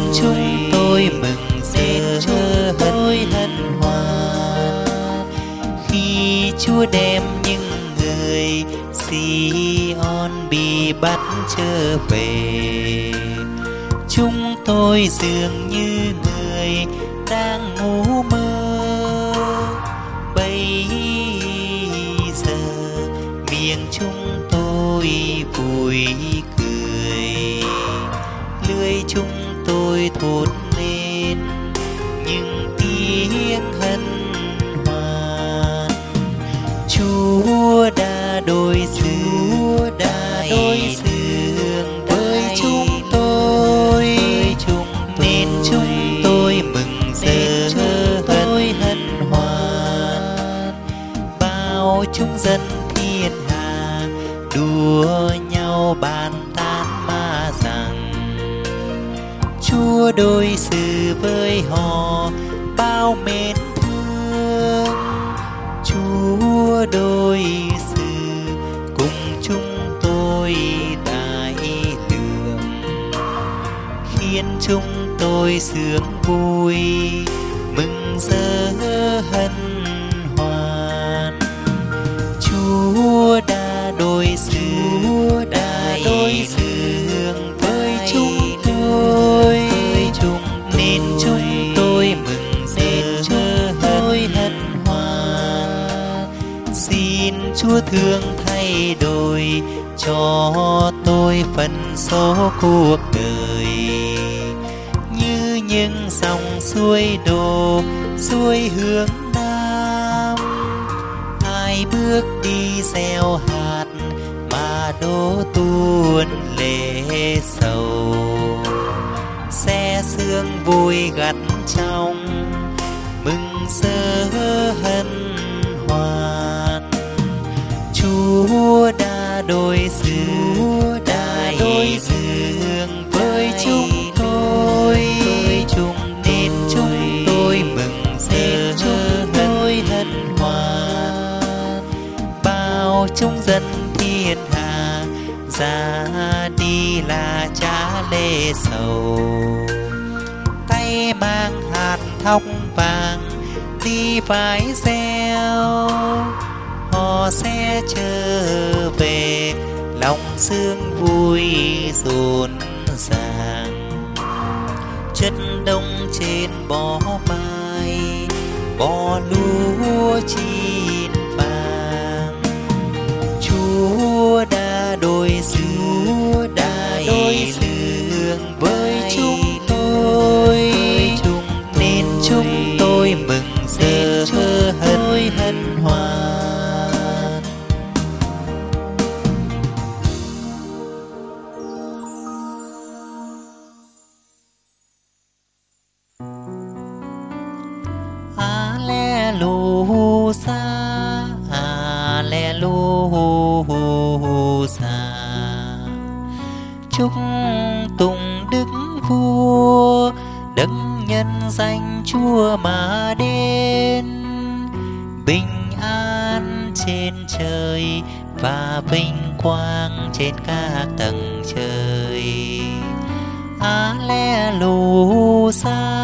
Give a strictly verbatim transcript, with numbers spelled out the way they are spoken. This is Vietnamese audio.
chúng tôi mừng rỡ chúng tôi hân hoan khi Chúa đem những người Sion bị bắt trở về. Chúng tôi dường như người đang ngủ mơ, bây giờ miệng chúng tôi vui cười, lưỡi chúng tôi thốt lên những tiếng hân hoan. Chúa đã đối xử đã đối xử với chúng tôi, nên chúng tôi mừng rỡ tôi hân hoan. Bao chúng dân thiên hạ đua nhau bàn tán mà rằng Chúa đối xử với họ bao mến thương. Chúa đối xử cùng chúng tôi đại lượng, khiến chúng tôi sướng vui mừng rỡ hân hoan. Chúa đã đối xử đã đối xử với chúng tôi, nên chúng tôi mừng rỡ chúng tôi hân hoan. Xin Chúa thương thay đổi cho tôi phần số cuộc đời, như những dòng suối đổ xuôi hướng nam. Ai bước đi gieo hạt mà đổ tuôn lệ sầu, sẽ sương vui gặt trong mừng rỡ hân hoan. Chúa đã đối xử đã đối xử với chúng tôi, nên chúng tôi mừng rỡ chúng tôi hân hoan. Bao chúng dân thiên hạ ra đi là trả lễ sầu, tay mang hạt thóc vàng đi phải gieo. Họ sẽ trở về lòng sương vui rộn ràng, chất đông trên bó vai bó lúa chín vàng. Chúa đã đối xử đã đối xử với chúng tôi, nên chúng tôi mừng rỡ hân hân hoan. Alleluia, Alleluia. Chúc tùng đức vua đấng nhân danh Chúa mà đến, bình an trên trời và vinh quang trên các tầng trời. Alleluia.